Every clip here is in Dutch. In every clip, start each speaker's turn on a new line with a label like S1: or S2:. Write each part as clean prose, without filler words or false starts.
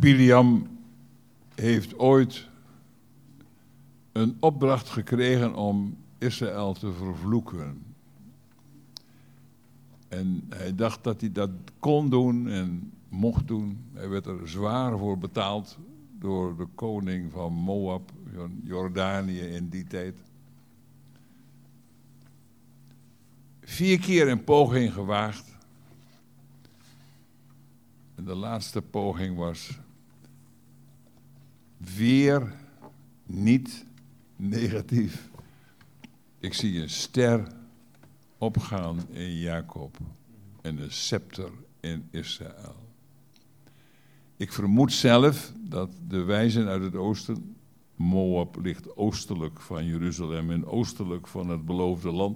S1: Biliam heeft ooit een opdracht gekregen om Israël te vervloeken. En hij dacht dat hij dat kon doen en mocht doen. Hij werd er zwaar voor betaald door de koning van Moab, Jordanië in die tijd. 4 keer een poging gewaagd. En de laatste poging was weer niet negatief. Ik zie een ster opgaan in Jacob en een scepter in Israël. Ik vermoed zelf dat de wijzen uit het oosten, Moab ligt oostelijk van Jeruzalem en oostelijk van het beloofde land,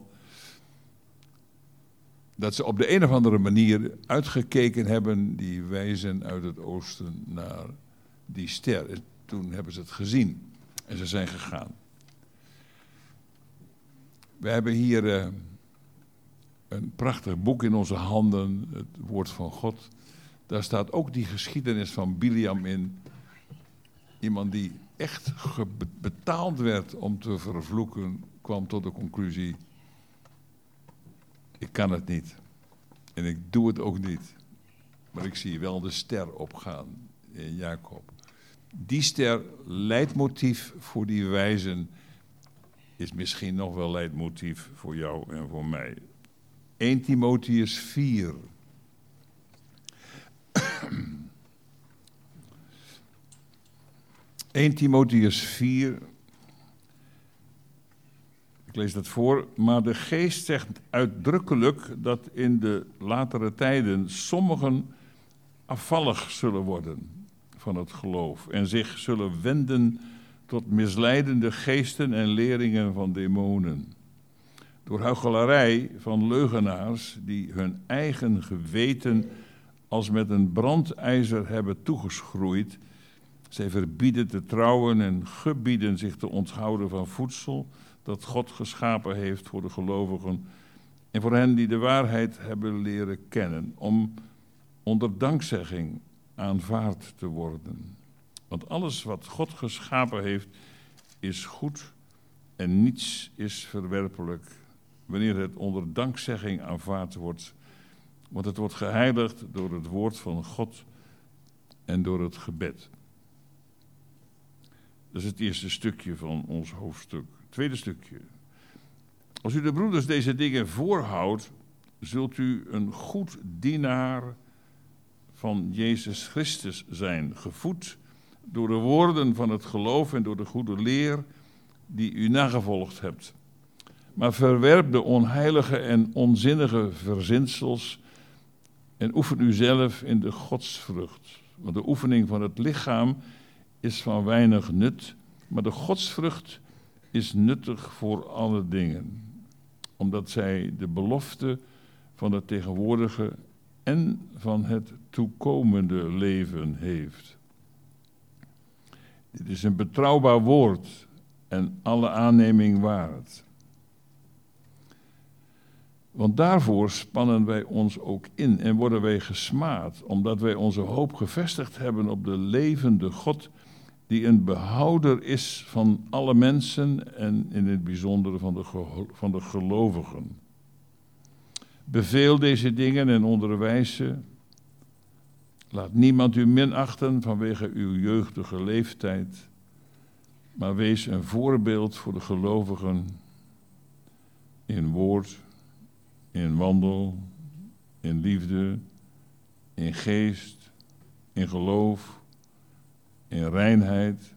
S1: dat ze op de een of andere manier uitgekeken hebben, die wijzen uit het oosten, naar die ster. En toen hebben ze het gezien en ze zijn gegaan. We hebben hier een prachtig boek in onze handen, het woord van God. Daar staat ook die geschiedenis van Biliam in. Iemand die echt betaald werd om te vervloeken, kwam tot de conclusie: ik kan het niet. En ik doe het ook niet. Maar ik zie wel de ster opgaan in Jacob. Die ster, leidmotief voor die wijzen, is misschien nog wel leidmotief voor jou en voor mij. 1 Timotheüs 4. Timotheüs 4. Ik lees dat voor. Maar de geest zegt uitdrukkelijk dat in de latere tijden sommigen afvallig zullen worden van het geloof en zich zullen wenden tot misleidende geesten en leringen van demonen. Door huichelarij van leugenaars die hun eigen geweten als met een brandijzer hebben toegeschroeid. Zij verbieden te trouwen en gebieden zich te onthouden van voedsel dat God geschapen heeft voor de gelovigen en voor hen die de waarheid hebben leren kennen, om onder dankzegging aanvaard te worden. Want alles wat God geschapen heeft is goed en niets is verwerpelijk wanneer het onder dankzegging aanvaard wordt, want het wordt geheiligd door het woord van God en door het gebed. Dat is het eerste stukje van ons hoofdstuk. Tweede stukje. Als u de broeders deze dingen voorhoudt, zult u een goed dienaar van Jezus Christus zijn, gevoed door de woorden van het geloof en door de goede leer die u nagevolgd hebt. Maar verwerp de onheilige en onzinnige verzinsels en oefen u zelf in de godsvrucht. Want de oefening van het lichaam is van weinig nut, maar de godsvrucht is nuttig voor alle dingen, omdat zij de belofte van het tegenwoordige en van het toekomende leven heeft. Dit is een betrouwbaar woord en alle aanneming waard. Want daarvoor spannen wij ons ook in en worden wij gesmaad, omdat wij onze hoop gevestigd hebben op de levende God, die een behouder is van alle mensen en in het bijzonder van de gelovigen. Beveel deze dingen en onderwijs ze. Laat niemand u minachten vanwege uw jeugdige leeftijd, maar wees een voorbeeld voor de gelovigen in woord, in wandel, in liefde, in geest, in geloof, in reinheid.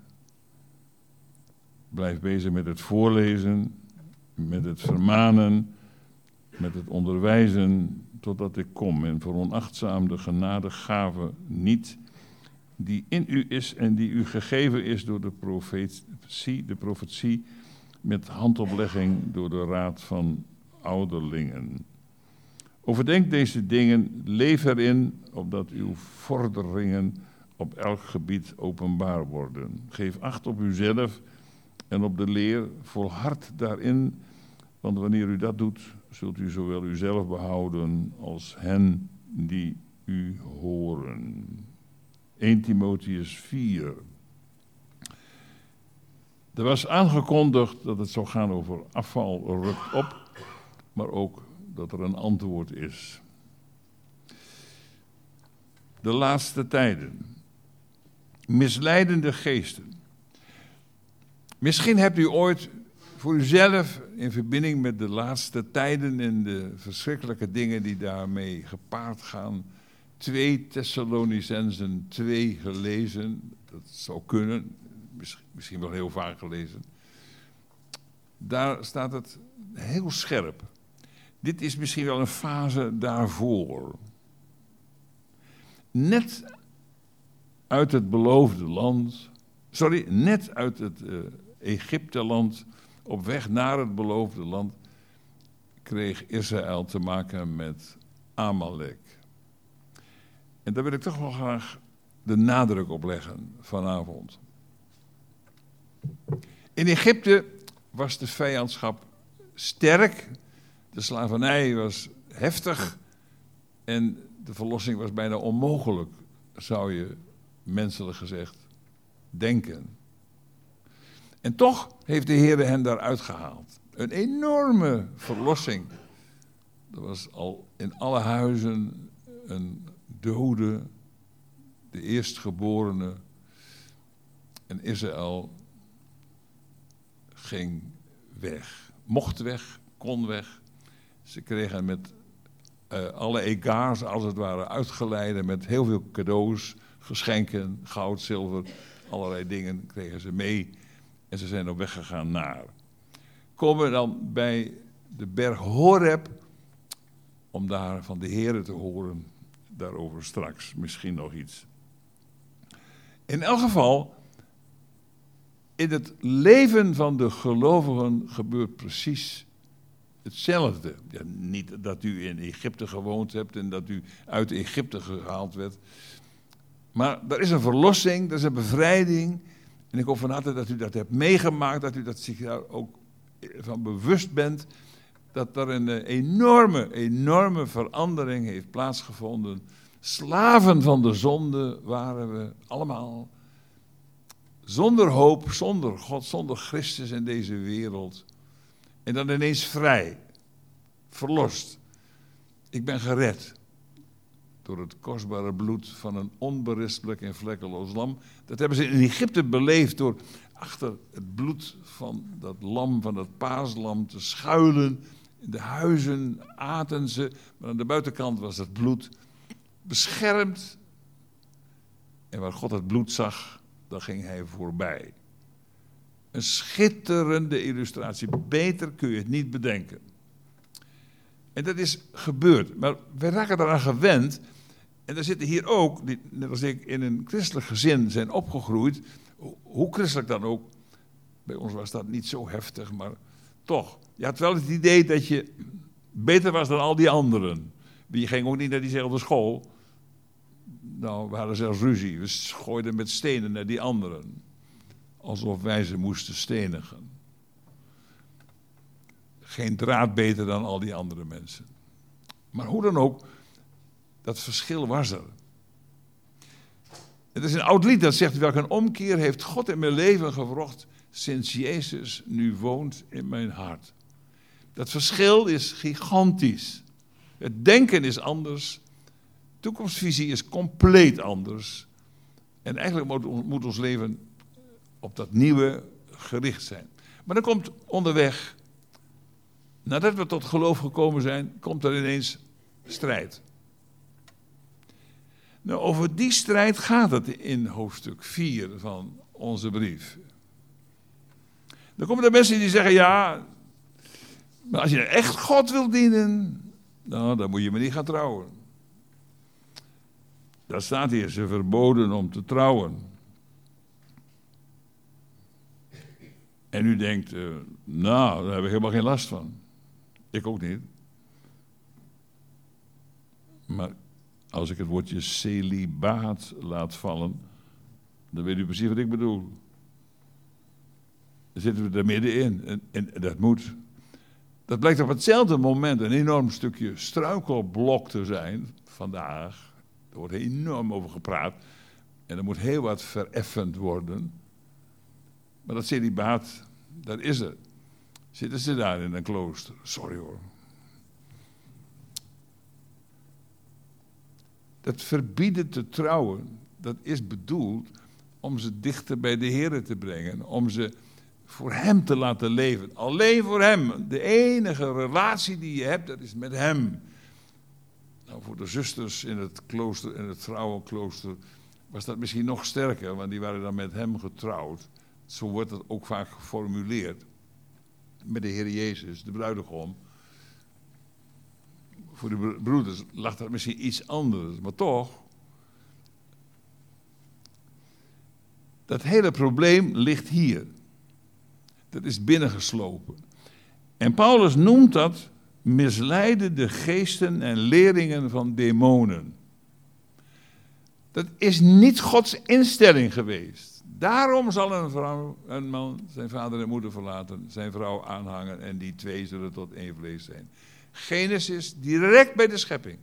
S1: Blijf bezig met het voorlezen, met het vermanen, met het onderwijzen, totdat ik kom. En veronachtzaam de genadegave niet, die in u is en die u gegeven is door de profetie met handoplegging door de raad van ouderlingen. Overdenk deze dingen, leef erin, opdat uw vorderingen op elk gebied openbaar worden. Geef acht op uzelf en op de leer, volhard daarin, want wanneer u dat doet, zult u zowel uzelf behouden als hen die u horen. 1 Timotheüs 4. Er was aangekondigd dat het zou gaan over afval rukt op, maar ook dat er een antwoord is. De laatste tijden. Misleidende geesten. Misschien hebt u ooit voor uzelf in verbinding met de laatste tijden en de verschrikkelijke dingen die daarmee gepaard gaan, 2 Thessalonicenzen 2 gelezen. Dat zou kunnen, misschien wel heel vaak gelezen. Daar staat het heel scherp. Dit is misschien wel een fase daarvoor. Net uit het beloofde land, net uit het Egypteland, op weg naar het beloofde land, kreeg Israël te maken met Amalek. En daar wil ik toch wel graag de nadruk op leggen vanavond. In Egypte was de vijandschap sterk, de slavernij was heftig en de verlossing was bijna onmogelijk, zou je menselijk gezegd denken. En toch heeft de Heer hen daaruit gehaald. Een enorme verlossing. Er was al in alle huizen een dode, de eerstgeborene. En Israël ging weg. Mocht weg, kon weg. Ze kregen met alle egaars, als het ware, uitgeleide met heel veel cadeaus, geschenken, goud, zilver, allerlei dingen kregen ze mee. En ze zijn op weg gegaan naar. Komen we dan bij de berg Horeb, om daar van de Heere te horen, daarover straks misschien nog iets. In elk geval, in het leven van de gelovigen gebeurt precies hetzelfde. Ja, niet dat u in Egypte gewoond hebt en dat u uit Egypte gehaald werd. Maar er is een verlossing, er is een bevrijding. En ik hoop van harte dat u dat hebt meegemaakt, dat u dat zich daar ook van bewust bent. Dat er een enorme verandering heeft plaatsgevonden. Slaven van de zonde waren we allemaal. Zonder hoop, zonder God, zonder Christus in deze wereld. En dan ineens vrij, verlost. Ik ben gered door het kostbare bloed van een onberispelijk en vlekkeloos lam. Dat hebben ze in Egypte beleefd door achter het bloed van dat lam, van dat paaslam te schuilen. In de huizen aten ze, maar aan de buitenkant was het bloed beschermd. En waar God het bloed zag, daar ging hij voorbij. Een schitterende illustratie. Beter kun je het niet bedenken. En dat is gebeurd. Maar wij raken eraan gewend. En er zitten hier ook, die, net als ik, in een christelijk gezin zijn opgegroeid. Hoe christelijk dan ook. Bij ons was dat niet zo heftig, maar toch. Je had wel het idee dat je beter was dan al die anderen. Je ging ook niet naar diezelfde school. Nou, we hadden zelfs ruzie. We gooiden met stenen naar die anderen. Alsof wij ze moesten stenigen. Geen draad beter dan al die andere mensen. Maar hoe dan ook, dat verschil was er. Het is een oud lied dat zegt: welk een omkeer heeft God in mijn leven gewrocht sinds Jezus nu woont in mijn hart. Dat verschil is gigantisch. Het denken is anders. De toekomstvisie is compleet anders. En eigenlijk moet ons leven op dat nieuwe gericht zijn. Maar dan komt onderweg, nadat we tot geloof gekomen zijn, komt er ineens strijd. Nou, over die strijd gaat het in hoofdstuk 4 van onze brief. Dan komen er mensen die zeggen: ja, maar als je echt God wil dienen, nou, dan moet je maar niet gaan trouwen. Daar staat hier, ze verboden om te trouwen. En u denkt, nou, daar heb ik helemaal geen last van. Ik ook niet. Maar als ik het woordje celibaat laat vallen, dan weet u precies wat ik bedoel. Dan zitten we er middenin. En dat moet. Dat blijkt op hetzelfde moment een enorm stukje struikelblok te zijn vandaag. Er wordt enorm over gepraat. En er moet heel wat vereffend worden. Maar dat celibaat, dat is er. Zitten ze daar in een klooster? Sorry hoor. Dat verbieden te trouwen, dat is bedoeld om ze dichter bij de Heer te brengen. Om ze voor Hem te laten leven. Alleen voor Hem. De enige relatie die je hebt, dat is met Hem. Nou, voor de zusters in het klooster, in het vrouwenklooster, was dat misschien nog sterker, want die waren dan met Hem getrouwd. Zo wordt het ook vaak geformuleerd. Met de Heer Jezus, de bruidegom. Voor de broeders lag dat misschien iets anders, maar toch. Dat hele probleem ligt hier. Dat is binnengeslopen. En Paulus noemt dat misleidende geesten en leringen van demonen. Dat is niet Gods instelling geweest. Daarom zal een man zijn vader en moeder verlaten, zijn vrouw aanhangen en die twee zullen tot één vlees zijn. Genesis, direct bij de schepping.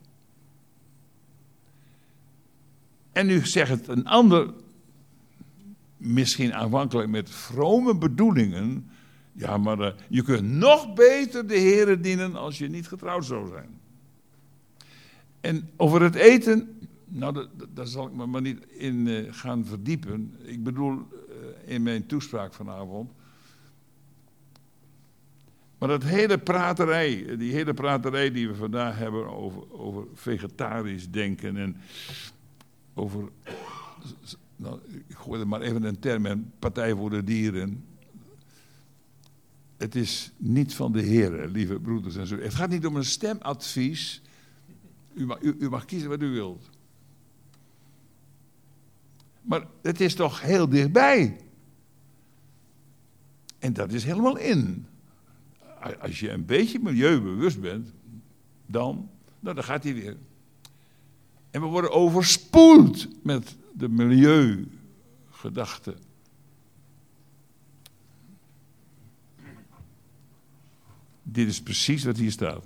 S1: En nu zegt het een ander, misschien aanvankelijk met vrome bedoelingen. Ja, maar je kunt nog beter de Heere dienen als je niet getrouwd zou zijn. En over het eten, nou, daar zal ik me maar niet in gaan verdiepen. Ik bedoel, in mijn toespraak vanavond. Maar dat hele praterij, die hele praterij die we vandaag hebben over vegetarisch denken en over, nou, ik gooi er maar even een term in, Partij voor de Dieren. Het is niet van de Heer, lieve broeders en zusters. Het gaat niet om een stemadvies. U mag kiezen wat u wilt. Maar het is toch heel dichtbij. En dat is helemaal in. Als je een beetje milieubewust bent, dan gaat hij weer. En we worden overspoeld met de milieugedachten. Dit is precies wat hier staat.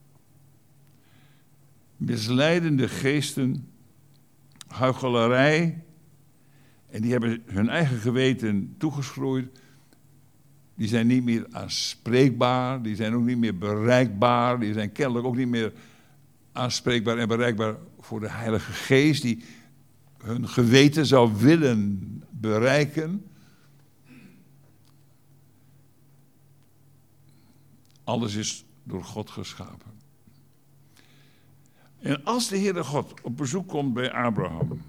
S1: Misleidende geesten, huichelarij, en die hebben hun eigen geweten toegeschroeid. Die zijn niet meer aanspreekbaar, die zijn ook niet meer bereikbaar, die zijn kennelijk ook niet meer aanspreekbaar en bereikbaar voor de Heilige Geest, die hun geweten zou willen bereiken. Alles is door God geschapen. En als de Heere God op bezoek komt bij Abraham,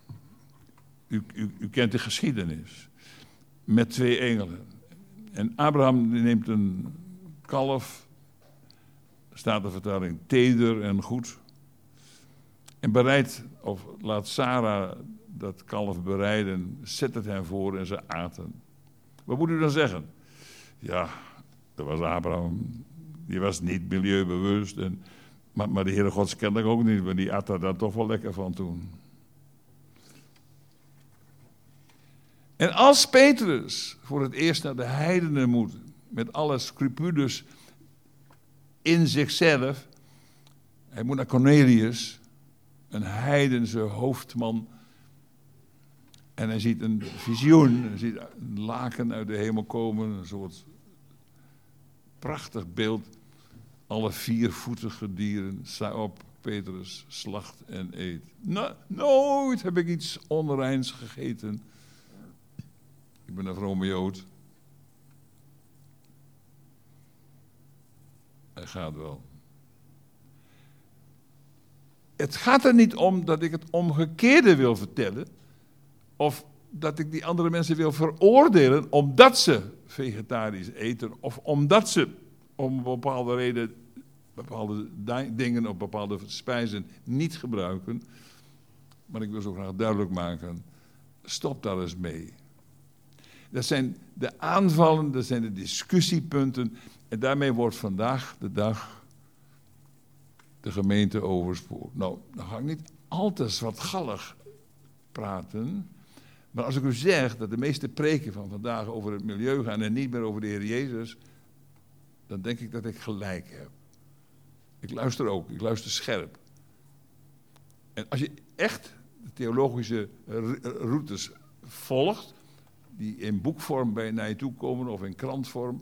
S1: u kent de geschiedenis, met 2 engelen. En Abraham neemt een kalf, staat de vertaling, teder en goed. En bereidt, of laat Sarah dat kalf bereiden, zet het hen voor en ze aten. Wat moet u dan zeggen? Ja, dat was Abraham, die was niet milieubewust. Maar de Heere God kende ik ook niet, maar die at er dan toch wel lekker van toen. En als Petrus voor het eerst naar de heidenen moet, met alle scrupules in zichzelf, hij moet naar Cornelius, een heidense hoofdman, en hij ziet een visioen, hij ziet een laken uit de hemel komen, een soort prachtig beeld, alle 4-voetige dieren, sta op, Petrus, slacht en eet. Nooit heb ik iets onreins gegeten. Ik ben een vrome Jood. Hij gaat wel. Het gaat er niet om dat ik het omgekeerde wil vertellen, of dat ik die andere mensen wil veroordelen omdat ze vegetarisch eten, of omdat ze om een bepaalde reden bepaalde dingen of bepaalde spijzen niet gebruiken. Maar ik wil zo graag duidelijk maken, stop daar eens mee. Dat zijn de aanvallen, dat zijn de discussiepunten. En daarmee wordt vandaag de dag de gemeente overspoeld. Nou, dan ga ik niet al te zwartgallig praten. Maar als ik u zeg dat de meeste preken van vandaag over het milieu gaan en niet meer over de Heer Jezus, dan denk ik dat ik gelijk heb. Ik luister ook, ik luister scherp. En als je echt theologische routes volgt, die in boekvorm naar je toe komen of in krantvorm,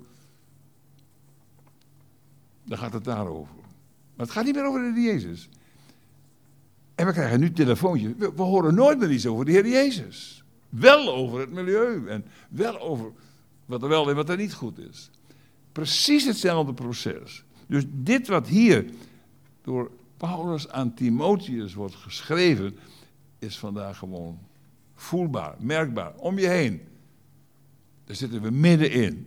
S1: dan gaat het daarover. Maar het gaat niet meer over de Heer Jezus. En we krijgen nu telefoontjes. We horen nooit meer iets over de Heer Jezus. Wel over het milieu en wel over wat er wel en wat er niet goed is. Precies hetzelfde proces. Dus dit wat hier door Paulus aan Timotheus wordt geschreven, is vandaag gewoon voelbaar, merkbaar, om je heen. Daar zitten we middenin.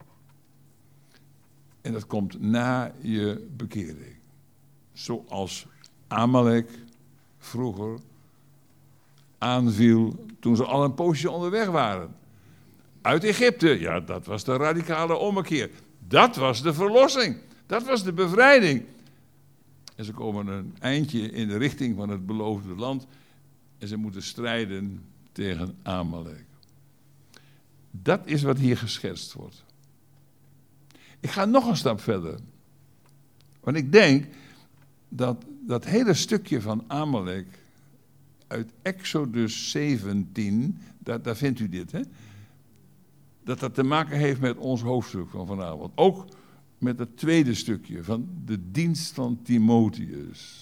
S1: En dat komt na je bekering. Zoals Amalek vroeger aanviel toen ze al een poosje onderweg waren. Uit Egypte, ja, dat was de radicale ommekeer. Dat was de verlossing. Dat was de bevrijding. En ze komen een eindje in de richting van het beloofde land. En ze moeten strijden tegen Amalek. Dat is wat hier geschetst wordt. Ik ga nog een stap verder. Want ik denk dat dat hele stukje van Amalek uit Exodus 17, daar vindt u dit, hè? Dat te maken heeft met ons hoofdstuk van vanavond. Ook met het tweede stukje van de dienst van Timotheus.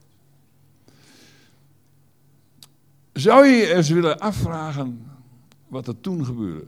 S1: Zou je eens willen afvragen wat er toen gebeurde?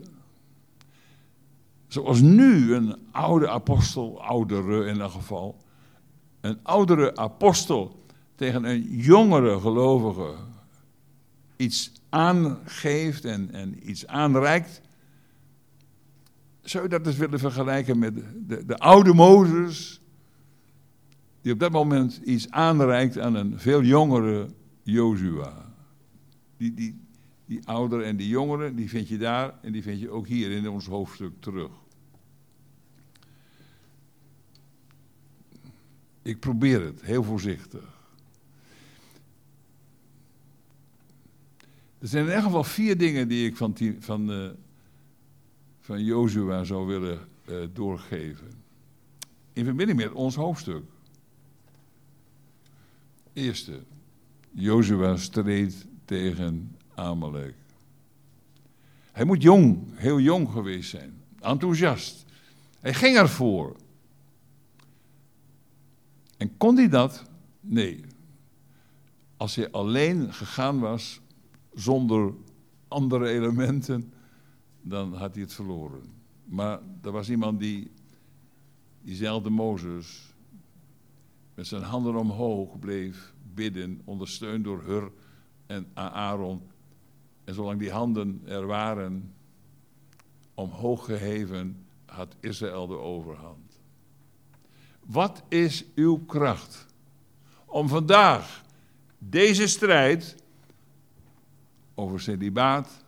S1: Zoals nu een oude apostel, oudere in elk geval, een oudere apostel tegen een jongere gelovige iets aangeeft en iets aanreikt. Zou je dat eens willen vergelijken met de oude Mozes, die op dat moment iets aanreikt aan een veel jongere Jozua? Die oudere en die jongere, die vind je daar en die vind je ook hier in ons hoofdstuk terug. Ik probeer het, heel voorzichtig. Er zijn in ieder geval 4 dingen die ik van Jozua zou willen doorgeven. In verbinding met ons hoofdstuk. Eerste, Jozua streed tegen Amalek. Hij moet heel jong geweest zijn. Enthousiast. Hij ging ervoor. En kon hij dat? Nee. Als hij alleen gegaan was, zonder andere elementen, dan had hij het verloren. Maar er was iemand diezelfde Mozes, met zijn handen omhoog bleef bidden, ondersteund door Hur en Aaron. En zolang die handen er waren, omhoog geheven, had Israël de overhand. Wat is uw kracht om vandaag deze strijd over celibaat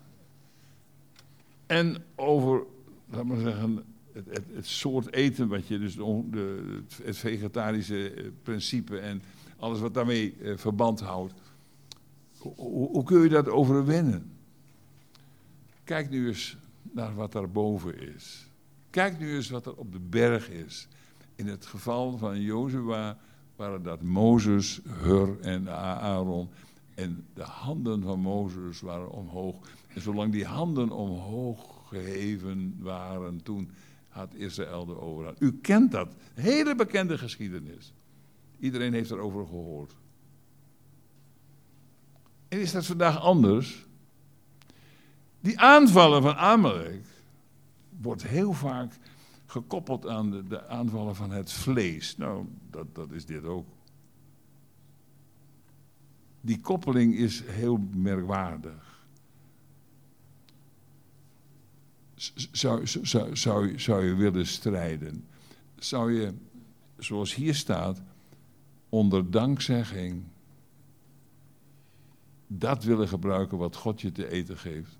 S1: en over, laat maar zeggen, het soort eten wat je, dus het vegetarische principe en alles wat daarmee verband houdt. Hoe kun je dat overwinnen? Kijk nu eens naar wat daarboven is. Kijk nu eens wat er op de berg is. In het geval van Jozua waren dat Mozes, Hur en Aaron. En de handen van Mozes waren omhoog. En zolang die handen omhoog geheven waren, toen had Israël de overhand. U kent dat. Hele bekende geschiedenis. Iedereen heeft erover gehoord. En is dat vandaag anders? Die aanvallen van Amalek wordt heel vaak gekoppeld aan de aanvallen van het vlees. Nou, dat is dit ook. Die koppeling is heel merkwaardig. Zou je willen strijden? Zou je, zoals hier staat, onder dankzegging dat willen gebruiken wat God je te eten geeft?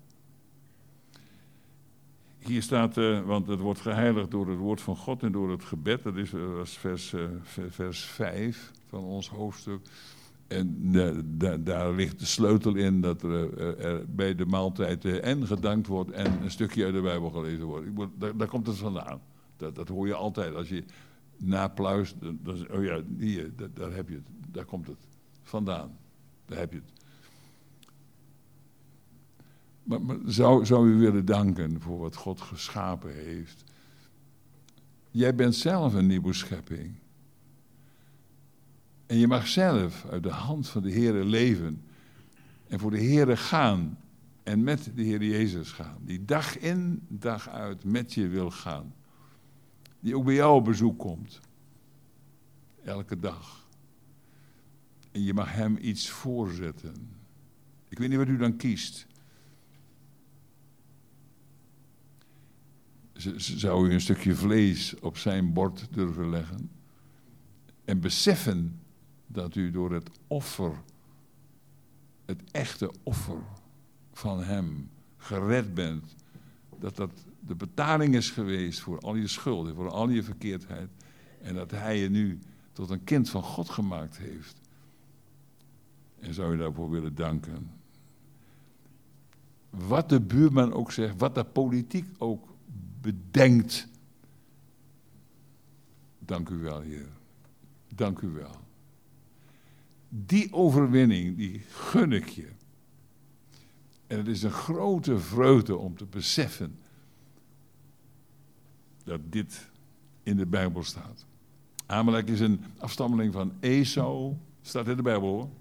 S1: Hier staat, want het wordt geheiligd door het woord van God en door het gebed. Dat is vers 5 van ons hoofdstuk. En daar ligt de sleutel in dat er bij de maaltijd en gedankt wordt en een stukje uit de Bijbel gelezen wordt. Daar komt het vandaan. Dat hoor je altijd. Als je napluist, oh ja, hier, daar heb je het. Daar komt het vandaan. Daar heb je het. Maar zou u willen danken voor wat God geschapen heeft? Jij bent zelf een nieuwe schepping. En je mag zelf uit de hand van de Heere leven. En voor de Heere gaan. En met de Heer Jezus gaan. Die dag in, dag uit met je wil gaan. Die ook bij jou op bezoek komt. Elke dag. En je mag hem iets voorzetten. Ik weet niet wat u dan kiest. Zou u een stukje vlees op zijn bord durven leggen? En beseffen dat u door het offer, het echte offer van hem, gered bent. Dat dat de betaling is geweest voor al je schulden, voor al je verkeerdheid. En dat hij je nu tot een kind van God gemaakt heeft. En zou je daarvoor willen danken. Wat de buurman ook zegt, wat de politiek ook bedenkt. Dank u wel, Heer. Dank u wel. Die overwinning, die gun ik je. En het is een grote vreugde om te beseffen dat dit in de Bijbel staat. Amalek is een afstammeling van Esau. Staat in de Bijbel, hoor.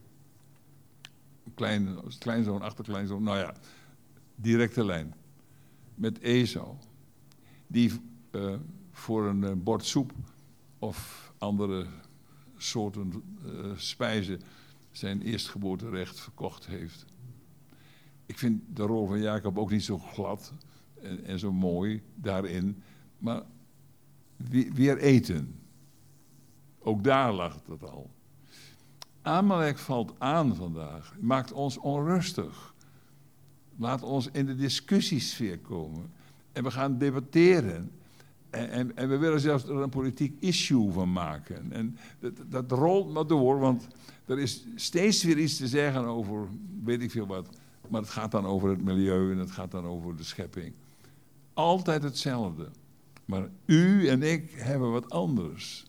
S1: Kleinzoon, achterkleinzoon. Nou ja, directe lijn. Met Esau. Die voor een bord soep of andere soorten spijzen zijn eerstgeboorterecht verkocht heeft. Ik vind de rol van Jacob ook niet zo glad en zo mooi daarin. Maar weer eten. Ook daar lag het al. Amalek valt aan vandaag. Maakt ons onrustig. Laat ons in de discussiesfeer komen. En we gaan debatteren. En we willen zelfs er een politiek issue van maken. En dat rolt maar door, want er is steeds weer iets te zeggen over weet ik veel wat. Maar het gaat dan over het milieu en het gaat dan over de schepping. Altijd hetzelfde. Maar u en ik hebben wat anders.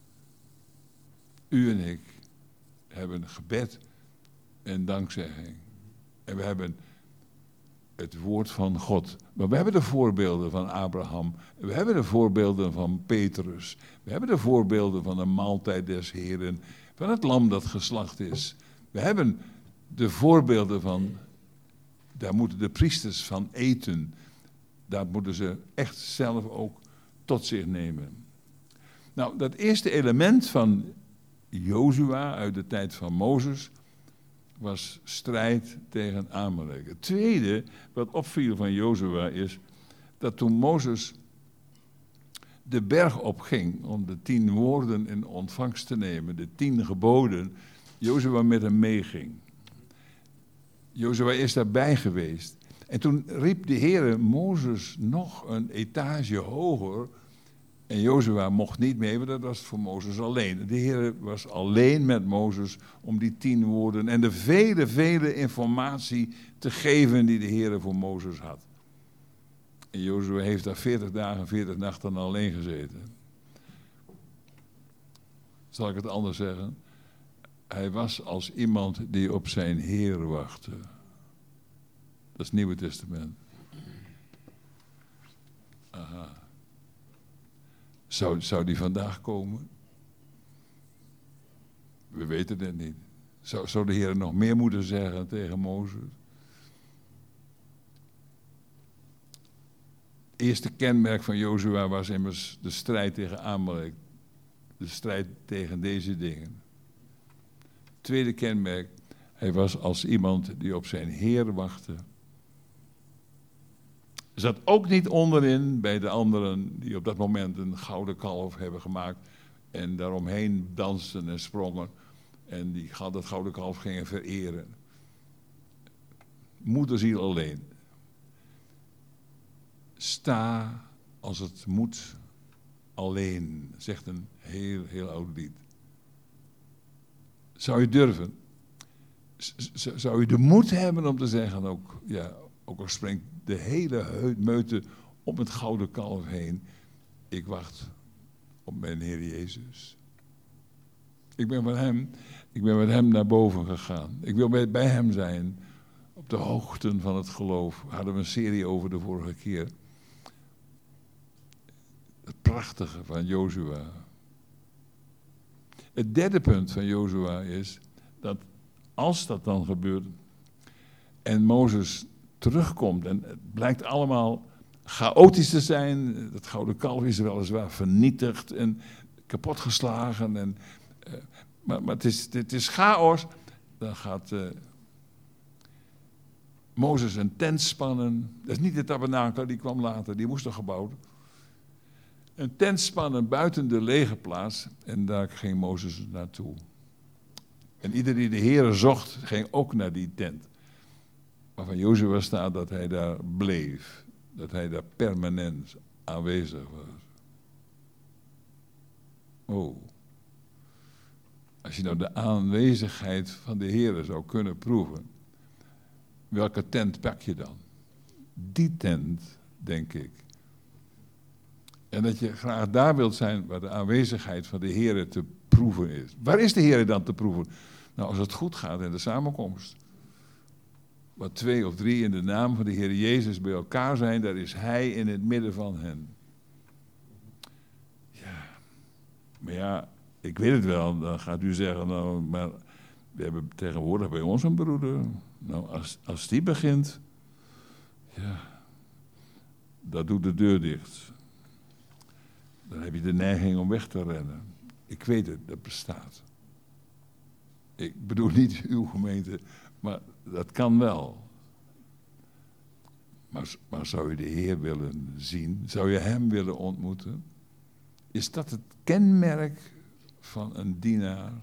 S1: U en ik hebben gebed en dankzegging. En we hebben het woord van God. Maar we hebben de voorbeelden van Abraham. We hebben de voorbeelden van Petrus. We hebben de voorbeelden van de maaltijd des Heren. Van het lam dat geslacht is. We hebben de voorbeelden van... Daar moeten de priesters van eten. Daar moeten ze echt zelf ook tot zich nemen. Nou, dat eerste element van Jozua uit de tijd van Mozes was strijd tegen Amalek. Het tweede wat opviel van Jozua is dat toen Mozes de berg opging om de 10 woorden in ontvangst te nemen, de 10 geboden, Jozua met hem meeging. Jozua is daarbij geweest. En toen riep de Heere Mozes nog een etage hoger. En Jozua mocht niet mee, want dat was voor Mozes alleen. De Heere was alleen met Mozes om die 10 woorden en de vele informatie te geven die de Heere voor Mozes had. En Jozua heeft daar 40 dagen, 40 nachten alleen gezeten. Zal ik het anders zeggen? Hij was als iemand die op zijn Heer wachtte. Dat is het Nieuwe Testament. Aha. Zou die vandaag komen? We weten het niet. Zou de Heer nog meer moeten zeggen tegen Mozes? Het eerste kenmerk van Jozua was immers de strijd tegen Amalek. De strijd tegen deze dingen. Tweede kenmerk, hij was als iemand die op zijn Heer wachtte. Zat ook niet onderin bij de anderen die op dat moment een gouden kalf hebben gemaakt en daaromheen dansten en sprongen en die dat gouden kalf gingen vereren. Moederziel alleen. Sta als het moet alleen, zegt een heel oud lied. Zou je durven? Zou je de moed hebben om te zeggen, ook al springt de hele meute om het gouden kalf heen, ik wacht op mijn Heer Jezus. Ik ben met hem naar boven gegaan. Ik wil bij hem zijn op de hoogten van het geloof. Daar hadden we een serie over de vorige keer. Het prachtige van Jozua. Het derde punt van Jozua is dat als dat dan gebeurt en Mozes terugkomt en het blijkt allemaal chaotisch te zijn, het gouden kalf is weliswaar vernietigd en kapotgeslagen, maar het is chaos, dan gaat Mozes een tent spannen. Dat is niet de tabernakel, die kwam later, die moest nog gebouwd. Een tent spannen buiten de legerplaats en daar ging Mozes naartoe. En ieder die de Heere zocht, ging ook naar die tent. Maar van Jozua staat dat hij daar bleef. Dat hij daar permanent aanwezig was. Oh. Als je nou de aanwezigheid van de Heere zou kunnen proeven, welke tent pak je dan? Die tent, denk ik. En dat je graag daar wilt zijn waar de aanwezigheid van de Heere te proeven is. Waar is de Heere dan te proeven? Nou, als het goed gaat in de samenkomst. Waar 2 of 3 in de naam van de Heer Jezus bij elkaar zijn, daar is Hij in het midden van hen. Ja, maar ja, ik weet het wel. Dan gaat u zeggen, nou, maar we hebben tegenwoordig bij ons een broeder. Nou, als die begint, ja, dat doet de deur dicht. Dan heb je de neiging om weg te rennen. Ik weet het, dat bestaat. Ik bedoel niet uw gemeente, maar dat kan wel. Maar zou je de Heer willen zien? Zou je Hem willen ontmoeten? Is dat het kenmerk van een dienaar?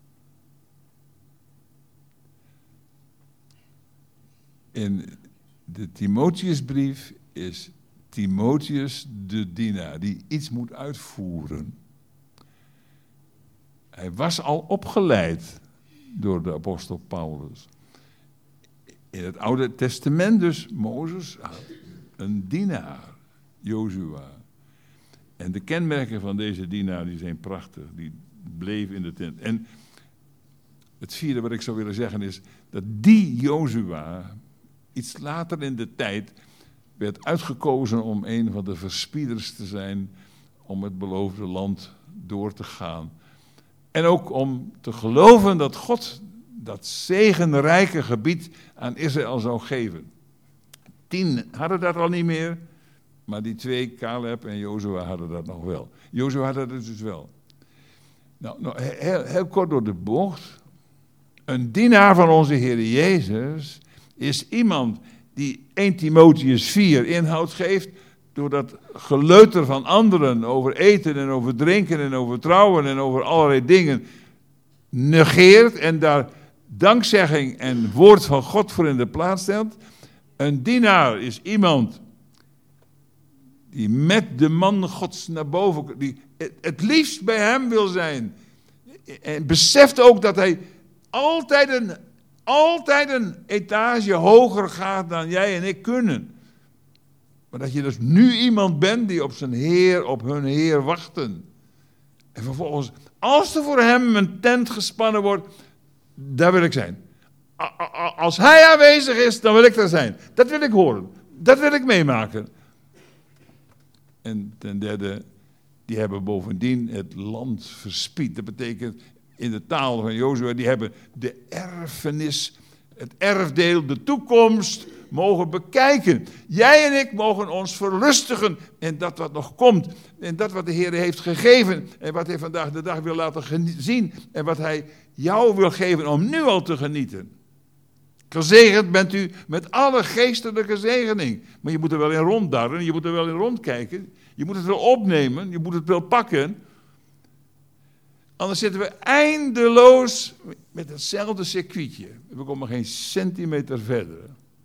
S1: In de Timotheusbrief is Timotheus de dienaar die iets moet uitvoeren. Hij was al opgeleid door de apostel Paulus. In het Oude Testament dus, Mozes had een dienaar, Jozua. En de kenmerken van deze dienaar die zijn prachtig, die bleef in de tent. En het vierde wat ik zou willen zeggen is dat die Jozua iets later in de tijd werd uitgekozen om een van de verspieders te zijn, om het beloofde land door te gaan. En ook om te geloven dat God dat zegenrijke gebied aan Israël zou geven. 10 hadden dat al niet meer, maar die 2, Caleb en Jozua, hadden dat nog wel. Jozua had dat dus wel. Nou heel kort door de bocht. Een dienaar van onze Heer Jezus is iemand die 1 Timotheus 4 inhoud geeft, door dat geleuter van anderen over eten en over drinken en over trouwen en over allerlei dingen negeert en daar dankzegging en woord van God voor in de plaats stelt. Een dienaar is iemand die met de man Gods naar boven, die het liefst bij hem wil zijn. En beseft ook dat hij altijd een etage hoger gaat dan jij en ik kunnen. Maar dat je dus nu iemand bent die op zijn Heer, op hun Heer wachten. En vervolgens, als er voor hem een tent gespannen wordt, daar wil ik zijn. Als hij aanwezig is, dan wil ik er zijn. Dat wil ik horen. Dat wil ik meemaken. En ten derde, die hebben bovendien het land verspied. Dat betekent in de taal van Jozua, die hebben de erfenis, het erfdeel, de toekomst mogen bekijken. Jij en ik mogen ons verlustigen in dat wat nog komt. In dat wat de Heer heeft gegeven. En wat hij vandaag de dag wil laten zien. En wat hij jou wil geven om nu al te genieten. Gezegend bent u met alle geestelijke zegening. Maar je moet er wel in ronddarren. Je moet er wel in rondkijken. Je moet het wel opnemen. Je moet het wel pakken. Anders zitten we eindeloos met hetzelfde circuitje. We komen geen centimeter verder.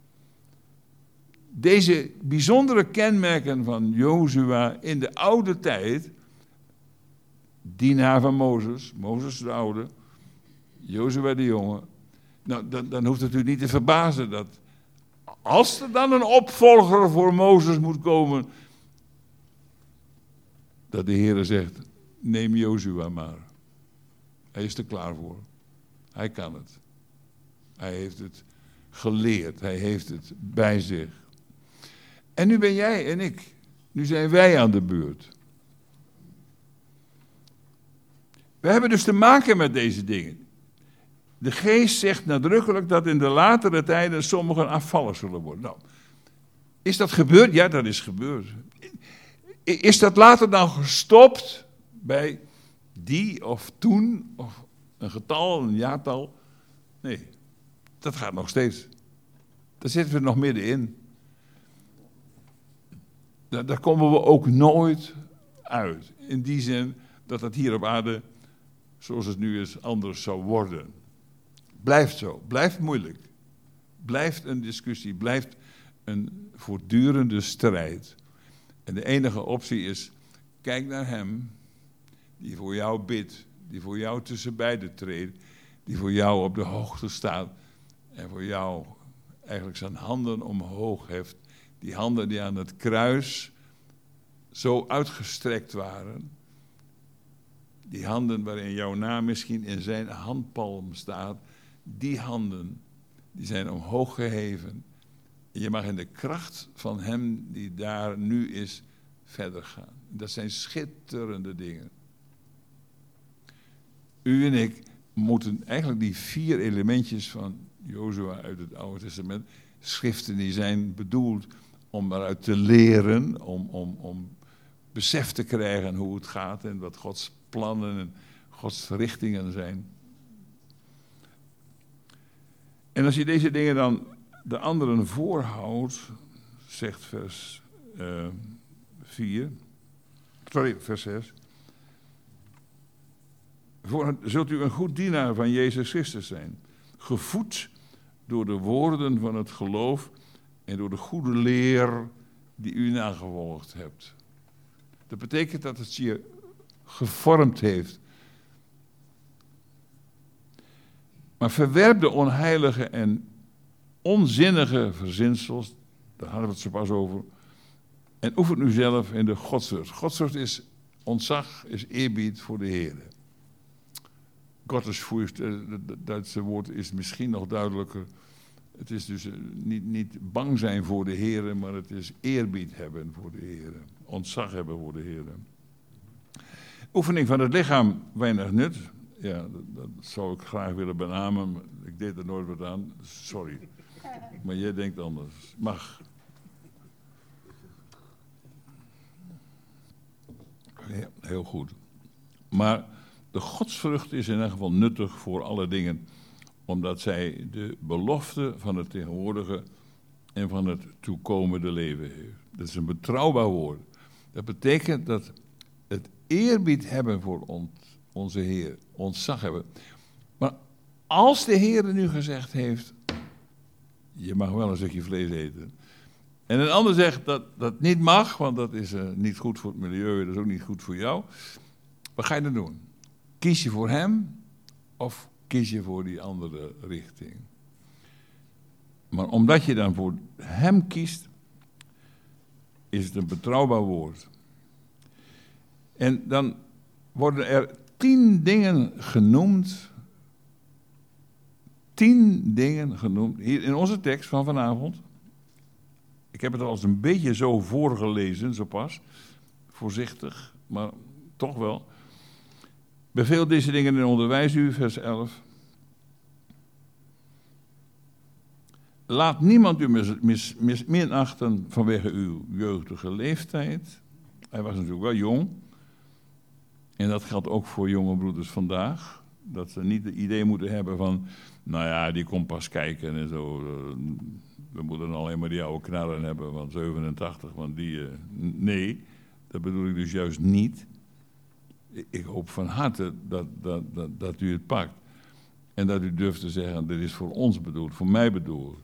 S1: Deze bijzondere kenmerken van Jozua in de oude tijd, dienaar van Mozes, Mozes de oude, Jozua de jonge, nou, dan hoeft het u niet te verbazen dat als er dan een opvolger voor Mozes moet komen, dat de Heere zegt, neem Jozua maar. Hij is er klaar voor. Hij kan het. Hij heeft het geleerd. Hij heeft het bij zich. En nu ben jij en ik. Nu zijn wij aan de beurt. We hebben dus te maken met deze dingen. De geest zegt nadrukkelijk dat in de latere tijden sommigen afvallig zullen worden. Nou, is dat gebeurd? Ja, dat is gebeurd. Is dat later dan gestopt bij die of toen, of een getal, een jaartal? Nee, dat gaat nog steeds. Daar zitten we nog middenin. Daar komen we ook nooit uit. In die zin dat het hier op aarde, zoals het nu is, anders zou worden. Blijft zo, blijft moeilijk. Blijft een discussie, blijft een voortdurende strijd. En de enige optie is, kijk naar hem die voor jou bidt, die voor jou tussen beiden treedt, die voor jou op de hoogte staat en voor jou eigenlijk zijn handen omhoog heft. Die handen die aan het kruis zo uitgestrekt waren. Die handen waarin jouw naam misschien in zijn handpalm staat. Die handen, die zijn omhoog geheven. Je mag in de kracht van hem die daar nu is verder gaan. Dat zijn schitterende dingen. U en ik moeten eigenlijk die 4 elementjes van Jozua uit het Oude Testament, schriften die zijn bedoeld om eruit te leren, om besef te krijgen hoe het gaat en wat Gods plannen en Gods richtingen zijn. En als je deze dingen dan de anderen voorhoudt, zegt vers 6. Zult u een goed dienaar van Jezus Christus zijn, gevoed door de woorden van het geloof en door de goede leer die u nagevolgd hebt. Dat betekent dat het je gevormd heeft. Maar verwerp de onheilige en onzinnige verzinsels, daar hadden we het zo pas over, en oefen u zelf in de godsvrucht. Godsvrucht is ontzag, is eerbied voor de Heer. Gottesfurcht, het Duitse woord is misschien nog duidelijker. Het is dus niet bang zijn voor de Heer, maar het is eerbied hebben voor de Heer. Ontzag hebben voor de Heer. Oefening van het lichaam, weinig nut. Ja, dat zou ik graag willen benamen. Ik deed er nooit wat aan. Sorry. Maar jij denkt anders. Mag. Ja, heel goed. Maar de godsvrucht is in ieder geval nuttig voor alle dingen, omdat zij de belofte van het tegenwoordige en van het toekomende leven heeft. Dat is een betrouwbaar woord. Dat betekent dat het eerbied hebben voor onze Heer, ontzag hebben. Maar als de Heer nu gezegd heeft, je mag wel een stukje vlees eten. En een ander zegt dat dat niet mag, want dat is niet goed voor het milieu, dat is ook niet goed voor jou. Wat ga je dan doen? Kies je voor hem of kies je voor die andere richting? Maar omdat je dan voor hem kiest, is het een betrouwbaar woord. En dan worden er 10 dingen genoemd. 10 dingen genoemd. Hier in onze tekst van vanavond. Ik heb het al eens een beetje zo voorgelezen, zo pas. Voorzichtig, maar toch wel. Beveel deze dingen en onderwijs u, vers 11. Laat niemand u minachten vanwege uw jeugdige leeftijd. Hij was natuurlijk wel jong. En dat geldt ook voor jonge broeders vandaag. Dat ze niet het idee moeten hebben van, nou ja, die komt pas kijken en zo. We moeten alleen maar die oude knarren hebben van 87, want die... Nee, dat bedoel ik dus juist niet. Ik hoop van harte dat u het pakt. En dat u durft te zeggen, dit is voor ons bedoeld, voor mij bedoeld.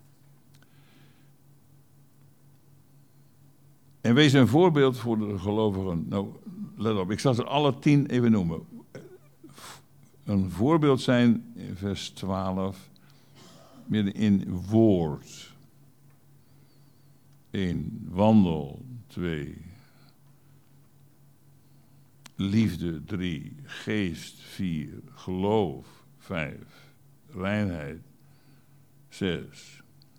S1: En wees een voorbeeld voor de gelovigen. Nou, let op, ik zal ze alle 10 even noemen. Een voorbeeld zijn, in vers 12, midden in woord. 1, wandel. 2, liefde. 3, geest. 4, geloof. 5, reinheid. 6.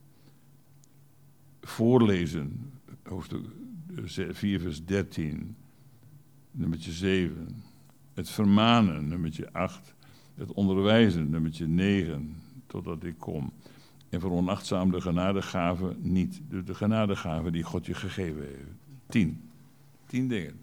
S1: Voorlezen, hoofdstuk 4 vers 13, nummertje 7. Het vermanen, nummertje 8. Het onderwijzen, nummertje 9, totdat ik kom. En veronachtzaam de genadegave niet. Dus de genadegave die God je gegeven heeft. 10. 10 dingen.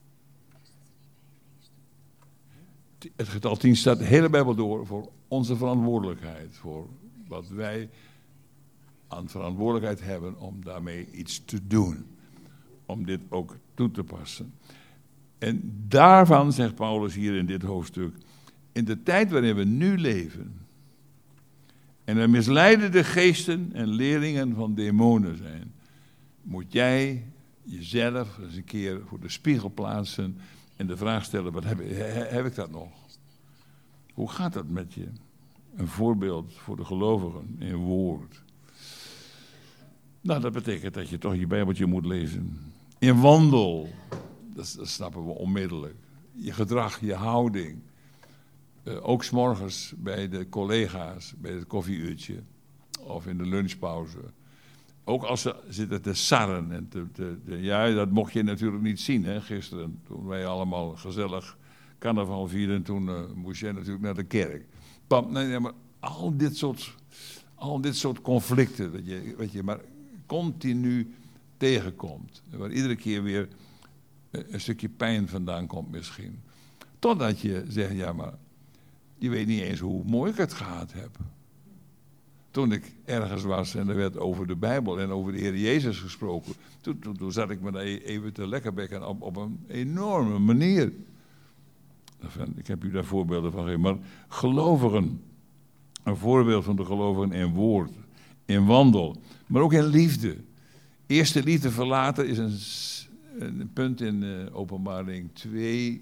S1: Het getal 10 staat de hele Bijbel door voor onze verantwoordelijkheid. Voor wat wij aan verantwoordelijkheid hebben om daarmee iets te doen. Om dit ook toe te passen. En daarvan zegt Paulus hier in dit hoofdstuk. In de tijd waarin we nu leven. En er misleidende geesten en leerlingen van demonen zijn. Moet jij jezelf eens een keer voor de spiegel plaatsen. En de vraag stellen, wat heb ik dat nog? Hoe gaat dat met je? Een voorbeeld voor de gelovigen in woord. Nou, dat betekent dat je toch je Bijbeltje moet lezen. In wandel, dat snappen we onmiddellijk. Je gedrag, je houding. Ook 's morgens bij de collega's, bij het koffieuurtje. Of in de lunchpauze. Ook als ze zitten te sarren. En ja, dat mocht je natuurlijk niet zien, hè, gisteren. Toen wij allemaal gezellig carnaval vierden. Toen moest jij natuurlijk naar de kerk. Nee, maar al dit soort conflicten. Wat je maar continu tegenkomt. Waar iedere keer weer een stukje pijn vandaan komt misschien. Totdat je zegt, ja maar, je weet niet eens hoe mooi ik het gehad heb. Toen ik ergens was en er werd over de Bijbel en over de Heer Jezus gesproken. Toen zat ik me daar even te lekkerbekken op een enorme manier. Ik heb u daar voorbeelden van gegeven. Maar gelovigen, een voorbeeld van de gelovigen in woord, in wandel, maar ook in liefde. Eerste liefde verlaten is een punt in Openbaring 2,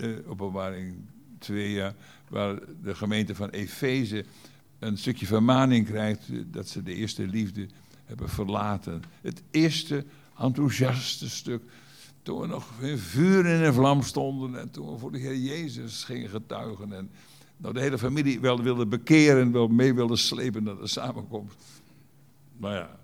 S1: ja, waar de gemeente van Efeze een stukje vermaning krijgt dat ze de eerste liefde hebben verlaten. Het eerste enthousiaste stuk, toen we nog in vuur en in vlam stonden en toen we voor de Heer Jezus gingen getuigen en nou, de hele familie wel wilde bekeren, wel mee wilde slepen naar de samenkomst. Maar ja,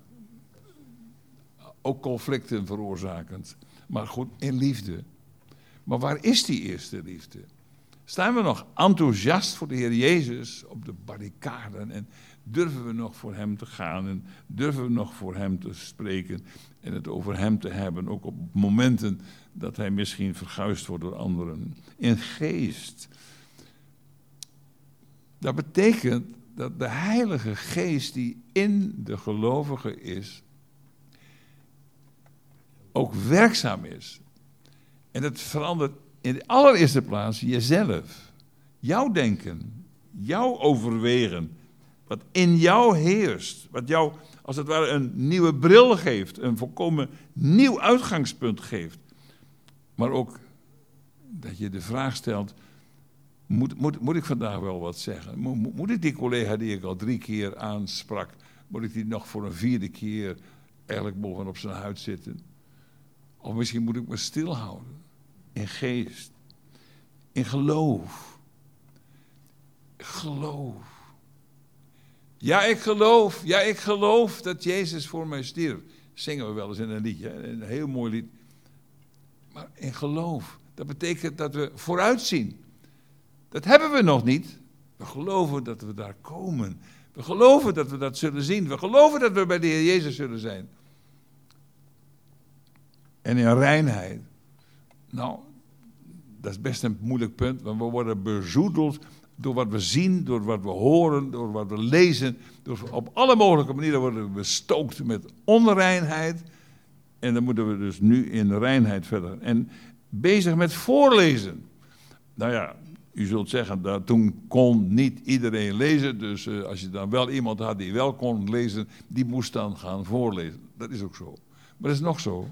S1: ook conflicten veroorzakend. Maar goed, in liefde. Maar waar is die eerste liefde? Staan we nog enthousiast voor de Heer Jezus op de barricaden en durven we nog voor Hem te gaan en durven we nog voor Hem te spreken en het over Hem te hebben, ook op momenten dat Hij misschien verguisd wordt door anderen. In geest. Dat betekent dat de Heilige Geest die in de gelovige is, ook werkzaam is. En het verandert in de allereerste plaats jezelf. Jouw denken, jouw overwegen, wat in jou heerst, wat jou als het ware een nieuwe bril geeft, een volkomen nieuw uitgangspunt geeft. Maar ook dat je de vraag stelt, moet ik vandaag wel wat zeggen? Moet ik die collega die ik al 3 keer aansprak, moet ik die nog voor een 4e keer eigenlijk bovenop zijn huid zitten? Of misschien moet ik me stilhouden. In geest. In geloof. Geloof. Ja, ik geloof dat Jezus voor mij stierf. Zingen we wel eens in een liedje. Een heel mooi lied. Maar in geloof. Dat betekent dat we vooruitzien. Dat hebben we nog niet. We geloven dat we daar komen. We geloven dat we dat zullen zien. We geloven dat we bij de Heer Jezus zullen zijn. En in reinheid. Nou, dat is best een moeilijk punt, want we worden bezoedeld door wat we zien, door wat we horen, door wat we lezen. Op alle mogelijke manieren worden we bestookt met onreinheid. En dan moeten we dus nu in reinheid verder. En bezig met voorlezen. Nou ja, u zult zeggen, dat toen kon niet iedereen lezen. Dus als je dan wel iemand had die wel kon lezen, die moest dan gaan voorlezen. Dat is ook zo. Maar dat is nog zo.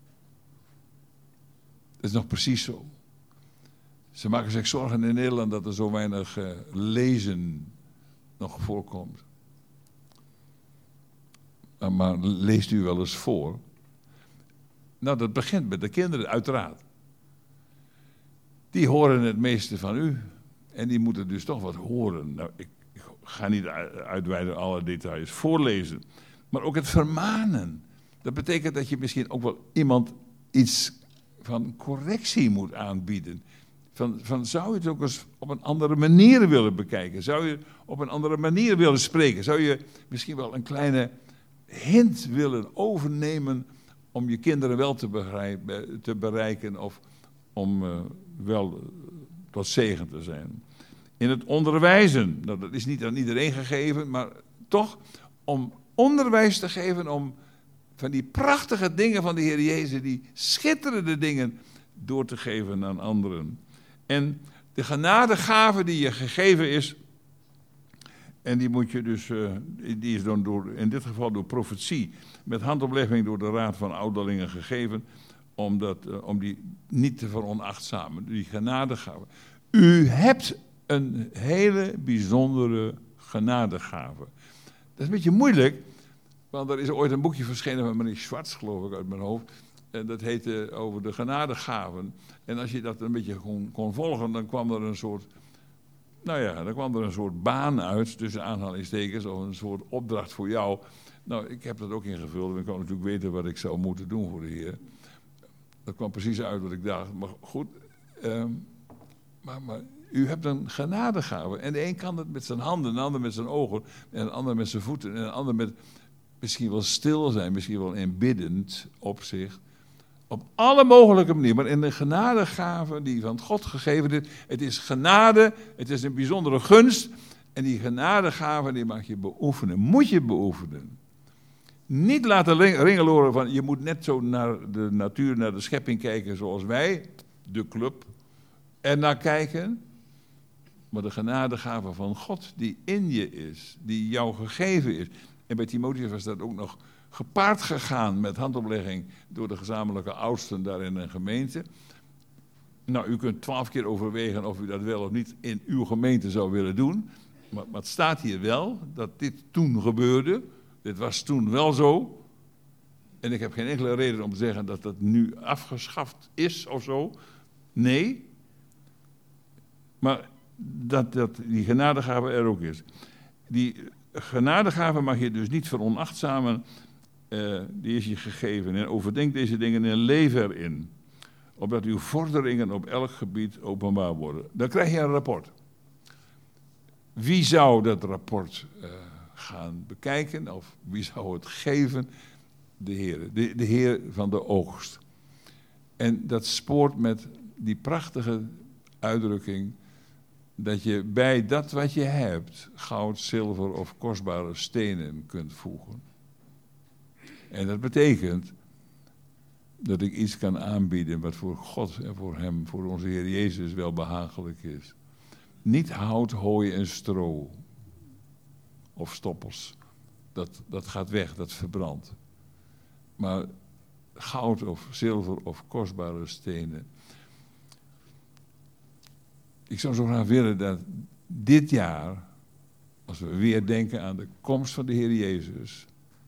S1: Dat is nog precies zo. Ze maken zich zorgen in Nederland dat er zo weinig lezen nog voorkomt. Maar leest u wel eens voor? Nou, dat begint met de kinderen, uiteraard. Die horen het meeste van u. En die moeten dus toch wat horen. Nou, ga niet uitweiden alle details, voorlezen. Maar ook het vermanen. Dat betekent dat je misschien ook wel iemand iets van correctie moet aanbieden. Zou je het ook eens op een andere manier willen bekijken? Zou je op een andere manier willen spreken? Zou je misschien wel een kleine hint willen overnemen om je kinderen wel te bereiken of om wel tot zegen te zijn? In het onderwijzen, nou, dat is niet aan iedereen gegeven, maar toch om onderwijs te geven, om van die prachtige dingen van de Heer Jezus, die schitterende dingen door te geven aan anderen. En de genadegave die je gegeven is, en die moet je dus, die is dan in dit geval door profetie, met handoplegging door de Raad van Ouderlingen gegeven, om die niet te veronachtzamen, die genadegave. U hebt een hele bijzondere genadegave. Dat is een beetje moeilijk, want er is ooit een boekje verschenen van meneer Schwartz, geloof ik, uit mijn hoofd. En dat heette over de genadegaven. En als je dat een beetje kon volgen, dan kwam er een soort baan uit, tussen aanhalingstekens, of een soort opdracht voor jou. Nou, ik heb dat ook ingevuld en ik kon natuurlijk weten wat ik zou moeten doen voor de Heer. Dat kwam precies uit wat ik dacht. Maar goed, maar u hebt een genadegave. En de een kan het met zijn handen, de ander met zijn ogen, en de ander met zijn voeten, en de ander met misschien wel stil zijn, misschien wel inbiddend opzicht. Op alle mogelijke manieren, maar in de genadegave die van God gegeven is. Het is genade, het is een bijzondere gunst. En die genadegave die mag je beoefenen, moet je beoefenen. Niet laten ringeloren van, je moet net zo naar de natuur, naar de schepping kijken zoals wij, de club, en naar kijken. Maar de genadegave van God die in je is, die jou gegeven is. En bij Timotheus was dat ook nog gepaard gegaan met handoplegging door de gezamenlijke oudsten daar in een gemeente. Nou, u kunt 12 keer overwegen of u dat wel of niet in uw gemeente zou willen doen. Maar het staat hier wel dat dit toen gebeurde. Dit was toen wel zo. En ik heb geen enkele reden om te zeggen dat dat nu afgeschaft is of zo. Nee. Maar dat die genadegave er ook is. Die genadegave mag je dus niet veronachtzamen. Die is je gegeven. En overdenk deze dingen en leef erin. Opdat uw vorderingen op elk gebied openbaar worden. Dan krijg je een rapport. Wie zou dat rapport gaan bekijken? Of wie zou het geven? De Heer. De Heer van de oogst. En dat spoort met die prachtige uitdrukking dat je bij dat wat je hebt goud, zilver of kostbare stenen kunt voegen. En dat betekent dat ik iets kan aanbieden wat voor God en voor hem, voor onze Heer Jezus wel behagelijk is. Niet hout, hooi en stro of stoppels. Dat gaat weg, dat verbrandt. Maar goud of zilver of kostbare stenen. Ik zou zo graag willen dat dit jaar, als we weer denken aan de komst van de Heer Jezus.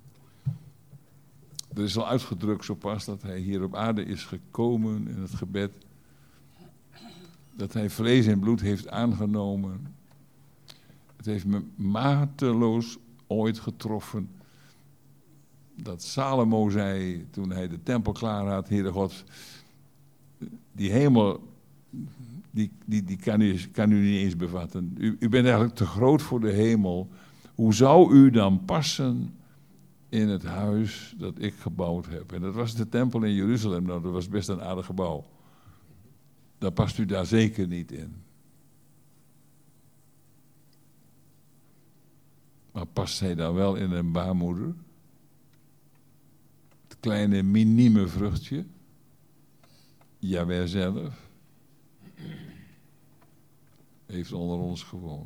S1: Er is al uitgedrukt zo pas dat hij hier op aarde is gekomen in het gebed. Dat hij vlees en bloed heeft aangenomen. Het heeft me mateloos ooit getroffen. Dat Salomo zei toen hij de tempel klaar had: Heere God, die hemel, die kan u niet eens bevatten. U bent eigenlijk te groot voor de hemel. Hoe zou u dan passen in het huis dat ik gebouwd heb? En dat was de tempel in Jeruzalem. Nou, dat was best een aardig gebouw. Dan past u daar zeker niet in. Maar past hij dan wel in een baarmoeder? Het kleine minieme vruchtje? Jawel zelf heeft onder ons gewoond.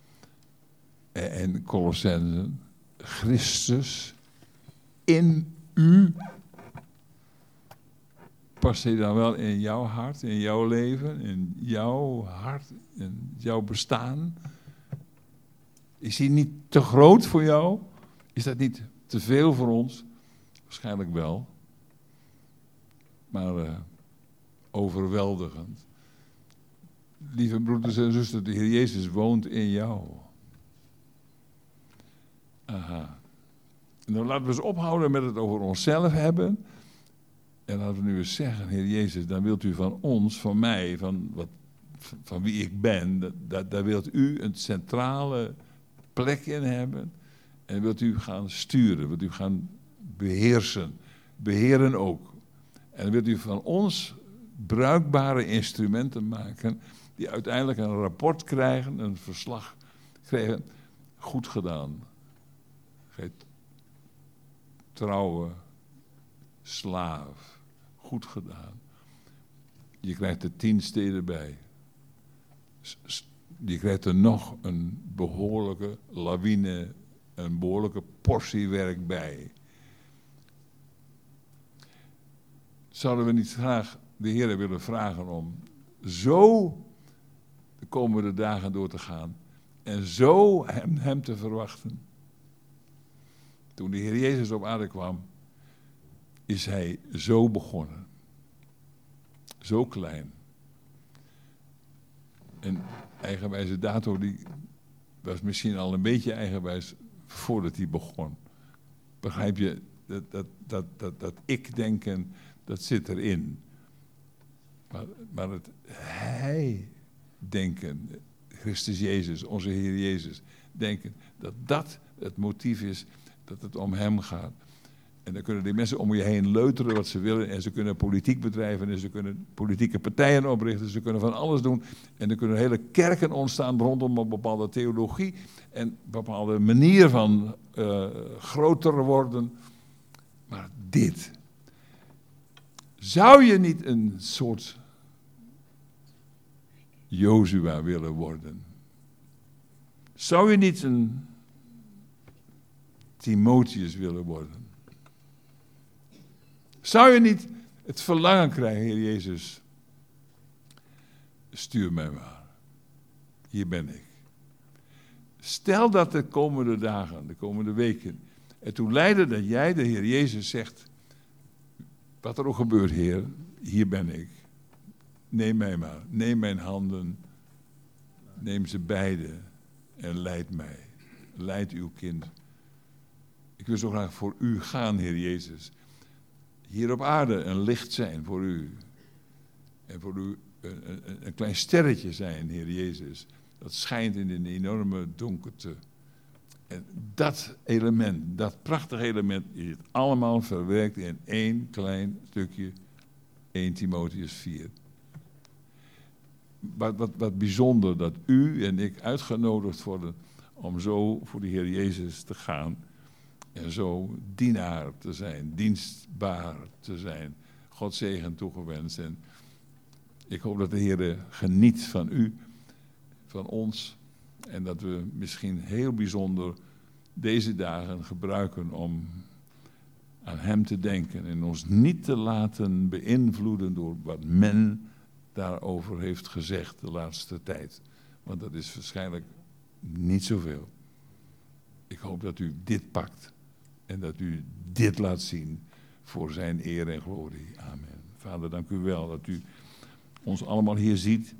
S1: En Colossenzen, Christus in u. Past hij dan wel in jouw hart, in jouw leven, in jouw hart, in jouw bestaan? Is hij niet te groot voor jou? Is dat niet te veel voor ons? Waarschijnlijk wel. Maar overweldigend. Lieve broeders en zusters, de Heer Jezus woont in jou. Aha. En dan laten we eens ophouden met het over onszelf hebben. En laten we nu eens zeggen, Heer Jezus, dan wilt u van ons, van mij, van wie ik ben, daar wilt u een centrale plek in hebben. En wilt u gaan sturen, wilt u gaan beheersen, beheren ook. En wilt u van ons bruikbare instrumenten maken, die uiteindelijk een rapport krijgen, een verslag krijgen. Goed gedaan. Gij trouwe slaaf. Goed gedaan. Je krijgt de 10 steden bij. Je krijgt er nog een behoorlijke lawine, een behoorlijke portie werk bij. Zouden we niet graag de Heer willen vragen om zo de komende dagen door te gaan en zo hem te verwachten? Toen de Heer Jezus op aarde kwam, is hij zo begonnen. Zo klein. En eigenwijze dato, die was misschien al een beetje eigenwijs voordat hij begon. Begrijp je, dat ik-denken, dat zit erin. Maar het hij-denken, Christus Jezus, onze Heer Jezus, denken, dat het motief is, dat het om hem gaat. En dan kunnen die mensen om je heen leuteren wat ze willen. En ze kunnen politiek bedrijven. En ze kunnen politieke partijen oprichten. Ze kunnen van alles doen. En er kunnen hele kerken ontstaan rondom een bepaalde theologie. En een bepaalde manier van groter worden. Maar dit. Zou je niet een soort Jozua willen worden? Zou je niet een Timotheus willen worden? Zou je niet het verlangen krijgen, Heer Jezus? Stuur mij maar. Hier ben ik. Stel dat de komende dagen, de komende weken, ertoe leiden dat jij, de Heer Jezus, zegt, wat er ook gebeurt, Heer, hier ben ik. Neem mij maar. Neem mijn handen. Neem ze beide en leid mij. Leid uw kind. Ik wil zo graag voor u gaan, Heer Jezus. Hier op aarde een licht zijn voor u. En voor u een klein sterretje zijn, Heer Jezus. Dat schijnt in een enorme donkerte. En dat element, dat prachtige element, is allemaal verwerkt in één klein stukje 1 Timotheus 4. Wat bijzonder dat u en ik uitgenodigd worden om zo voor de Heer Jezus te gaan. En zo dienaar te zijn, dienstbaar te zijn. God zegen toegewenst. En ik hoop dat de Heer geniet van u, van ons. En dat we misschien heel bijzonder deze dagen gebruiken om aan hem te denken. En ons niet te laten beïnvloeden door wat men daarover heeft gezegd de laatste tijd. Want dat is waarschijnlijk niet zoveel. Ik hoop dat u dit pakt. En dat u dit laat zien voor zijn eer en glorie. Amen. Vader, dank u wel dat u ons allemaal hier ziet.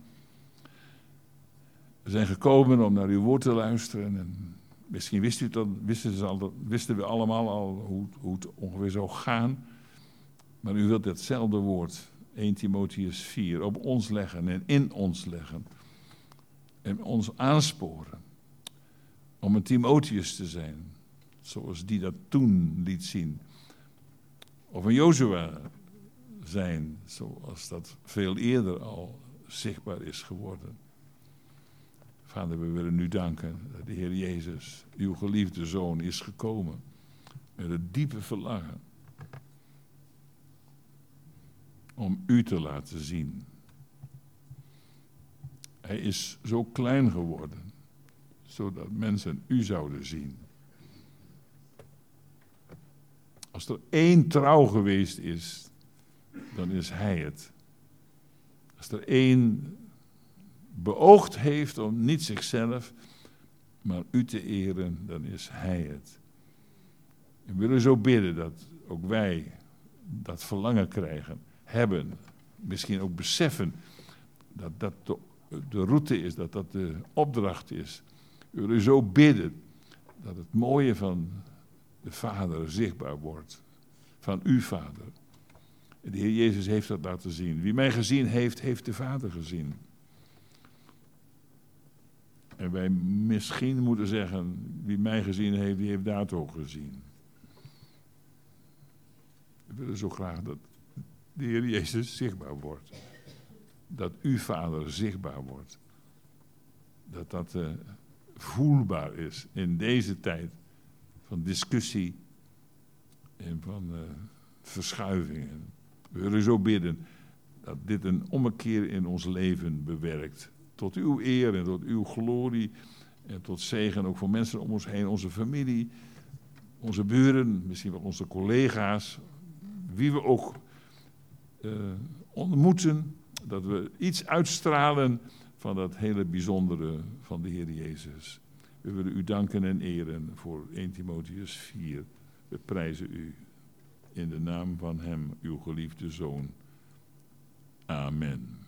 S1: We zijn gekomen om naar uw woord te luisteren. En misschien wisten we allemaal al hoe het ongeveer zou gaan. Maar u wilt datzelfde woord, 1 Timotheus 4, op ons leggen en in ons leggen. En ons aansporen om een Timotheus te zijn. Zoals die dat toen liet zien. Of een Jozua zijn, zoals dat veel eerder al zichtbaar is geworden. Vader, we willen u danken dat de Heer Jezus, uw geliefde Zoon, is gekomen. Met het diepe verlangen. Om u te laten zien. Hij is zo klein geworden, zodat mensen u zouden zien. Als er één trouw geweest is, dan is hij het. Als er één beoogd heeft om niet zichzelf, maar u te eren, dan is hij het. We willen zo bidden dat ook wij dat verlangen krijgen, hebben, misschien ook beseffen dat dat de route is, dat dat de opdracht is. We willen zo bidden Dat het mooie van de Vader zichtbaar wordt. Van uw Vader. De Heer Jezus heeft dat laten zien. Wie mij gezien heeft, heeft de Vader gezien. En wij misschien moeten zeggen, wie mij gezien heeft, die heeft daar ook gezien. We willen zo graag dat de Heer Jezus zichtbaar wordt. Dat uw Vader zichtbaar wordt. Dat voelbaar is in deze tijd van discussie en van verschuivingen. We willen zo bidden dat dit een ommekeer in ons leven bewerkt. Tot uw eer en tot uw glorie en tot zegen ook voor mensen om ons heen, onze familie, onze buren, misschien wel onze collega's, wie we ook ontmoeten, dat we iets uitstralen van dat hele bijzondere van de Heer Jezus. We willen u danken en eren voor 1 Timotheüs 4. We prijzen u in de naam van hem, uw geliefde Zoon. Amen.